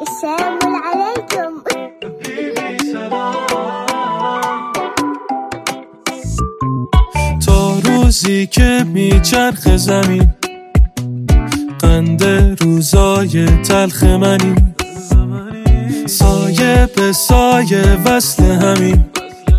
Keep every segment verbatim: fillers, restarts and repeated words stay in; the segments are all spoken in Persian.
السلام عليكم. تا روزی که میچرخ زمین، قند روزای تلخ منی، سایه به سایه وصل همین،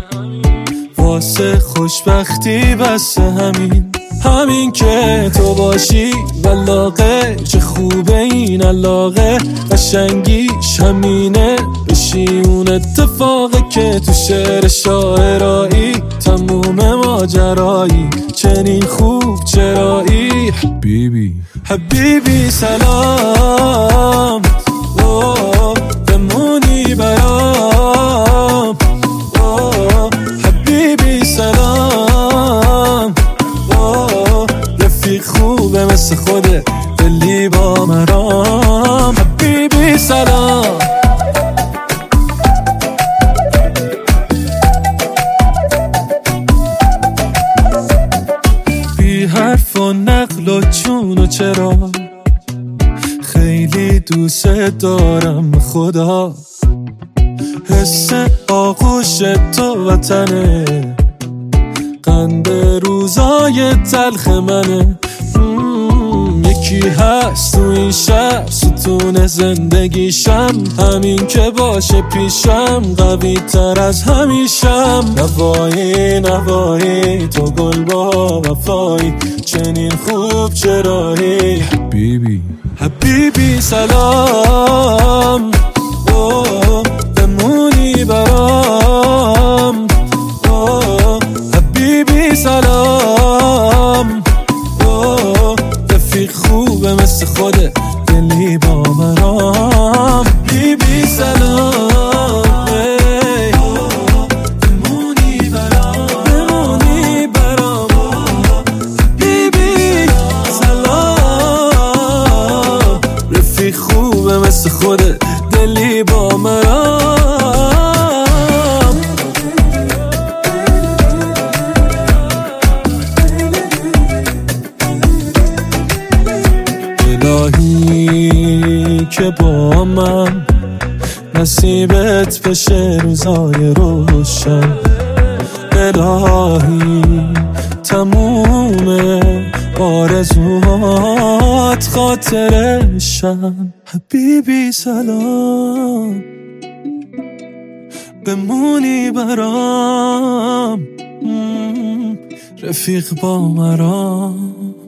واسه خوشبختی بس همین. همین که تو باشی ولاغه، چه خوبه این علاقه، قشنگیش همینه، بشی اون اتفاقه که تو شعر شاعرایی تموم ماجرایی، چنین خوب چرایی. حبیبی حبیبی سلام، بمونی برام. حبیبی سلام، رفیق خوبه مثل خوده، دلی با مرام. حبیبی سلام. بی حرف و نقل و چون و چرا، خیلی دوست دارم خدا. حس آغوش تو وطنه، قند روزای تلخ منه. یکی هست تو این شهر، ستون زندگیشم، همین که باشه پیشم، قوی تر از همیشم. نوایی نوایی تو گل با وفایی، چنین خوب چرایی. حبیبی حبیبی سلام، بمونی برام. حبیبی سلام، رفیق خوبه مثل خوده، دلی با مرام. حبیبی سلام، بمونی برام، بمونی برام. حبیبی سلام، رفیق خوبه مثل خوده، دلی با مرام. الهی که با من نصیبت بشه روزای روشن. الهی تموم آرزوهات خاطرشن. حبیبی سلام، بمونی برام، رفیق با مرام.